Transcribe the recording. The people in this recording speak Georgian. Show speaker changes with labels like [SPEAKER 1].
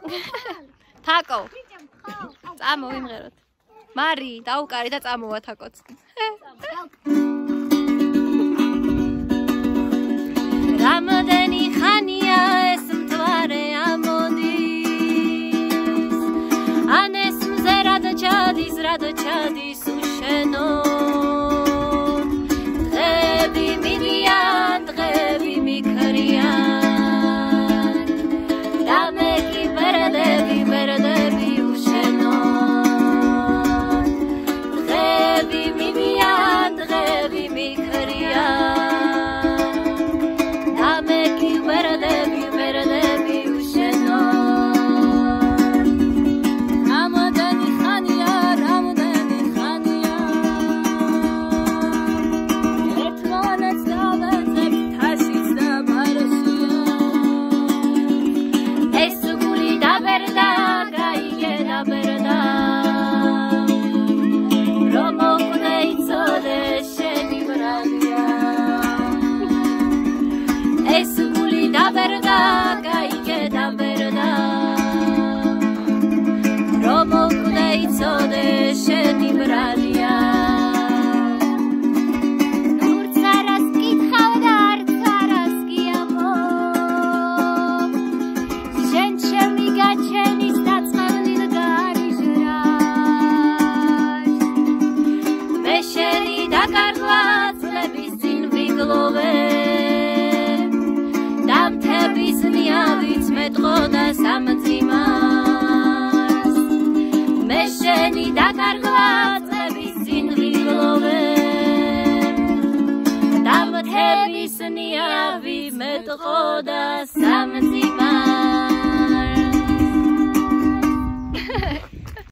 [SPEAKER 1] თაკო. წამოვიმღეროთ. მარი, დაუკარი და წამოვა თაკოც. რამოდენი ხანია ეს მთვარე ამოდის. ან ეს მზე რად ჩადის უშენო. დღები მიდიან, დღები მიქრიან. რამე კი ვერდები უშენო. დღები მიდიან, დღები მიქრიან. რამე კი ვერდები უშენო. Happy Sunny Avi met Roda Samzima.